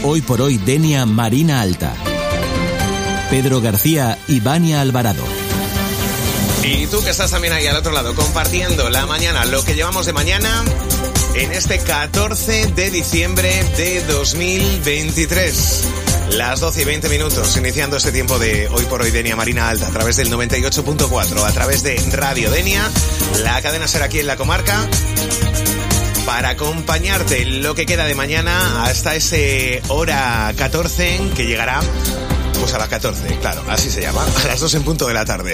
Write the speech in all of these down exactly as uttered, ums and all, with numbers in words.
Hoy por hoy Denia Marina Alta. Pedro García y Vania Alvarado. Y tú que estás también ahí al otro lado, compartiendo la mañana, lo que llevamos de mañana en este catorce de diciembre de dos mil veintitrés. Las doce y veinte minutos, iniciando este tiempo de Hoy por Hoy Denia Marina Alta, a través del noventa y ocho punto cuatro, a través de Radio Denia, la cadena Ser aquí en la comarca, para acompañarte en lo que queda de mañana hasta ese hora catorce, que llegará pues a las catorce, claro, así se llama, a las dos en punto de la tarde.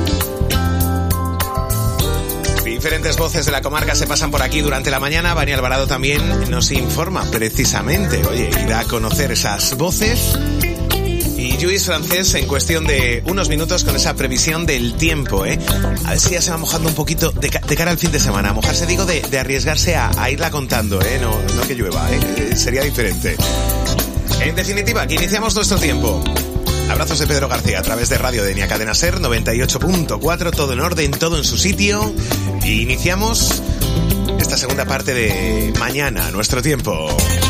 Diferentes voces de la comarca se pasan por aquí durante la mañana. Vania Alvarado también nos informa precisamente, oye, y da a conocer esas voces. Y Lluís Francés en cuestión de unos minutos con esa previsión del tiempo, ¿eh? A ver si ya se va mojando un poquito de, ca- de cara al fin de semana. Mojarse, digo, de, de arriesgarse a, a irla contando, ¿eh? No, no que llueva, ¿eh? Sería diferente. En definitiva, que iniciamos nuestro tiempo. Abrazos de Pedro García a través de Radio Denia, cadena Ser noventa y ocho punto cuatro, todo en orden, todo en su sitio. Y iniciamos esta segunda parte de mañana, nuestro tiempo.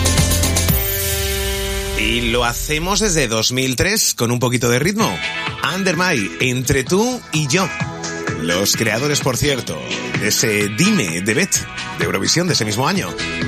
Y lo hacemos desde dos mil tres con un poquito de ritmo. Under My, Entre tú y yo. Los creadores, por cierto, de ese Dime de Bet de Eurovisión de ese mismo año.